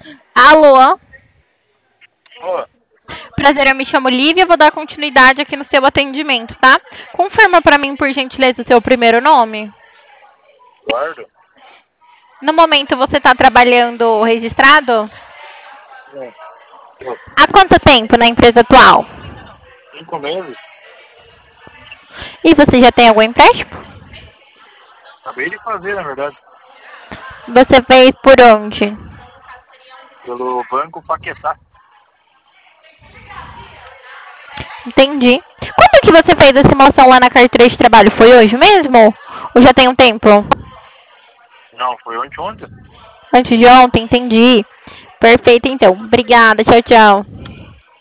Alô? Ô, Prazer, eu me chamo Lívia, vou dar continuidade aqui no seu atendimento, tá? Confirma pra mim, por gentileza, o seu primeiro nome. Eduardo? No momento você tá trabalhando registrado? Sim. Ô, Há quanto tempo na empresa atual? 5 meses? E você já tem algum empréstimo? Acabei de fazer, na verdade, Você fez por onde? pelo Banco Paquetá. Entendi. Quando que você fez essa simulação lá na carteira de trabalho? Foi hoje mesmo? Ou já tem um tempo? Não, foi ontem. Antes de ontem, entendi. Perfeito, então. Obrigada. Tchau, tchau.